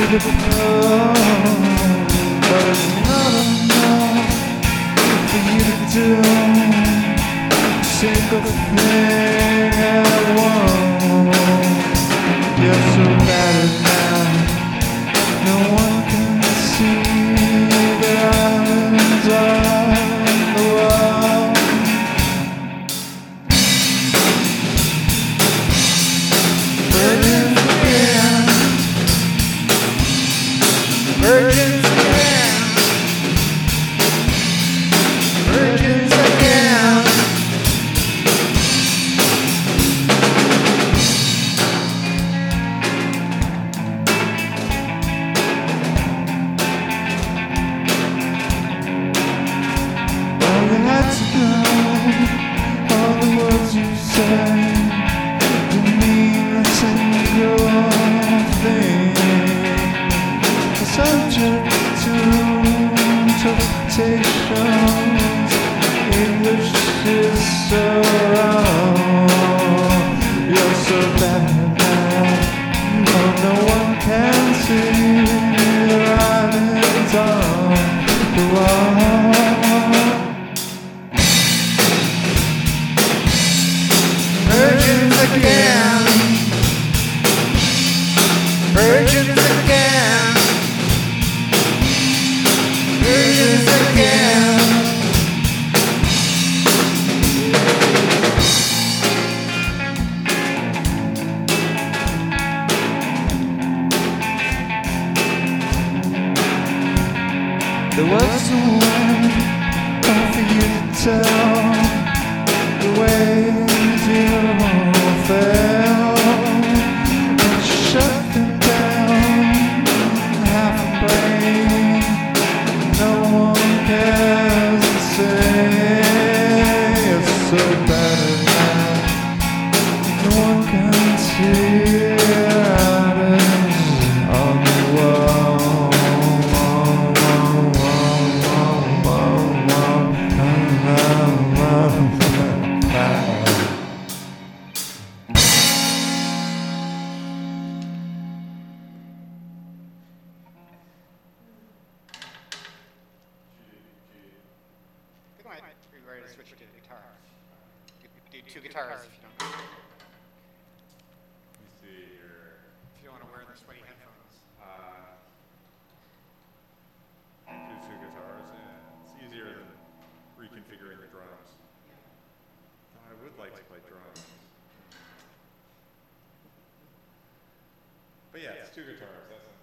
the pole, but it's not enough for you to do a single thing at once. You're so bad at now, no one can see the islands on the wall. Virgins again, virgins again, virgins again. All you had to know, all the words you said, didn't mean a single thing. Subject to interpretations, English is so wrong. You're so bad now, oh, no one can see the writings on the wall. Virgins again, virgins again, virgins again. There was a way for you to tell the ways you felt, and shut them down, half a brain. No one cares to say it's so bad now. No one can see items on the wall. I think I might be ready to switch to guitar. Do two guitars if you don't. Let me see here. If you don't want to wear the sweaty headphones. Do two guitars, yeah. It's easier than reconfiguring the drums. I would like to play drums. But yeah, it's two guitars. That's